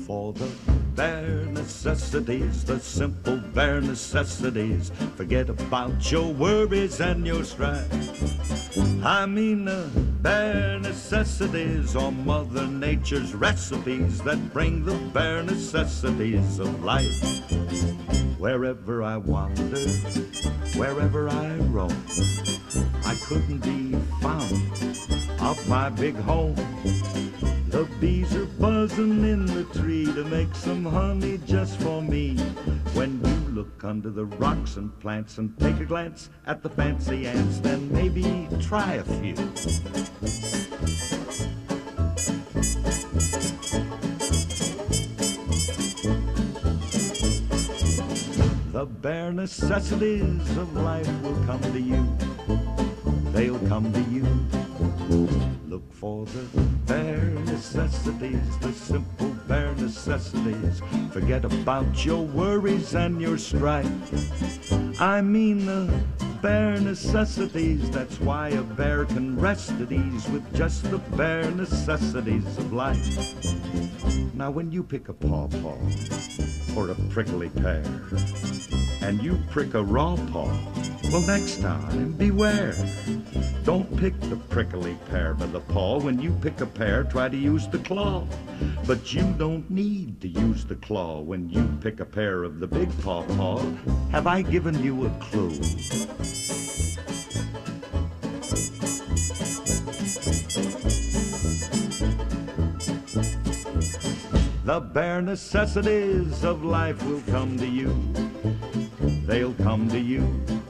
for the bare necessities, the simple bare necessities. Forget about your worries and your strife. I mean the bare necessities are Mother Nature's recipes that bring the bare necessities of life. Wherever I wander, wherever I roam, I couldn't be found off my big home. The bees are buzzing in the tree to make some honey just for me. When you look under the rocks and plants and take a glance at the fancy ants, then maybe try a few. The bare necessities of life will come to you. They'll come to you. Look for the bare necessities, the simple bare necessities. Forget about your worries and your strife. I mean the bare necessities. That's why a bear can rest at ease with just the bare necessities of life. Now when you pick a pawpaw or a prickly pear and you prick a raw paw, well, next time beware. Don't pick the prickly pear by the paw. When you pick a pear, try to use the claw. But you don't need to use the claw when you pick a pear of the big pawpaw. Have I given you a clue? The bare necessities of life will come to you. They'll come to you.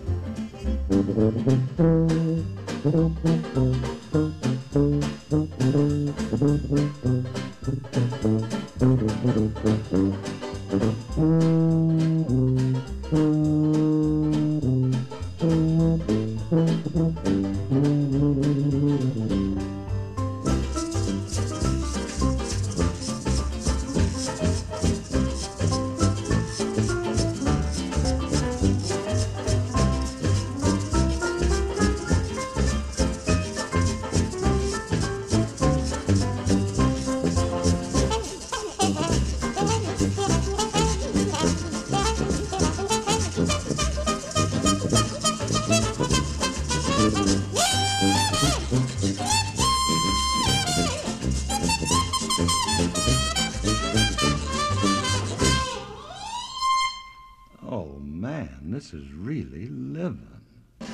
Oh man, this is really living.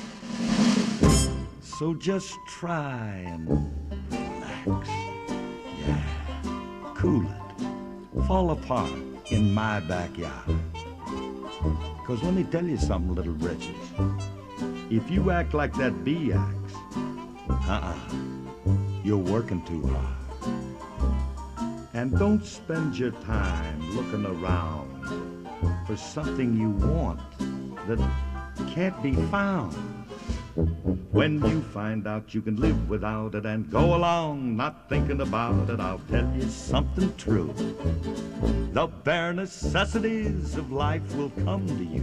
So just try and relax. Yeah, cool it. Fall apart in my backyard. 'Cause let me tell you something, little britches. If you act like that bee acts, you're working too hard. And don't spend your time looking around for something you want that can't be found. When you find out you can live without it and go along not thinking about it, I'll tell you something true. The bare necessities of life will come to you.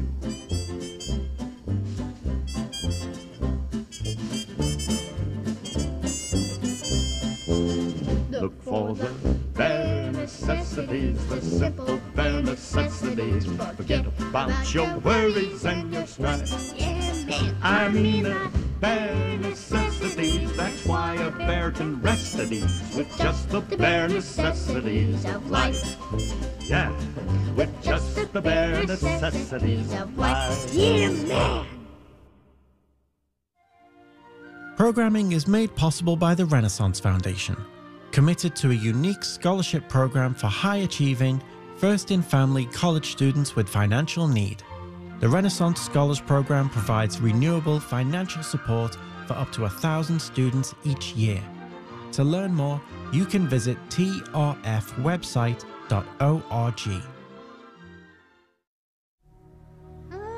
Look for the bare necessities, the simple bare necessities. Forget about your worries and your strife. I mean the bare necessities. That's why a bear can rest at ease with just the bare necessities of life. Yeah, with just the bare necessities of life. Yeah, man! Programming is made possible by the Renaissance Foundation, committed to a unique scholarship program for high-achieving, first-in-family college students with financial need. The Renaissance Scholars Program provides renewable financial support for up to 1,000 students each year. To learn more, you can visit trfwebsite.org.